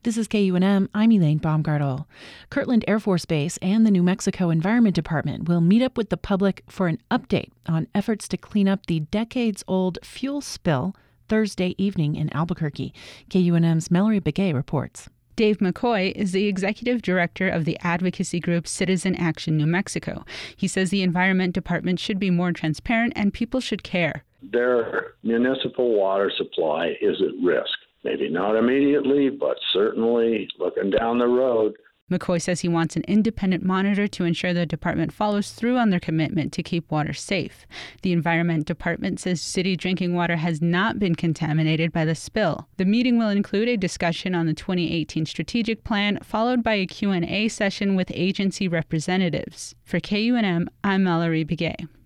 This is KUNM. I'm Elaine Baumgartel. Kirtland Air Force Base and the New Mexico Environment Department will meet up with the public for an update on efforts to clean up the decades-old fuel spill Thursday evening in Albuquerque. KUNM's Mallory Begay reports. Dave McCoy is the executive director of the advocacy group Citizen Action New Mexico. He says the Environment Department should be more transparent and people should care. Their municipal water supply is at risk. Maybe not immediately, but certainly looking down the road. McCoy says he wants an independent monitor to ensure the department follows through on their commitment to keep water safe. The Environment Department says city drinking water has not been contaminated by the spill. The meeting will include a discussion on the 2018 strategic plan, followed by a Q&A session with agency representatives. For KUNM, I'm Mallory Begay.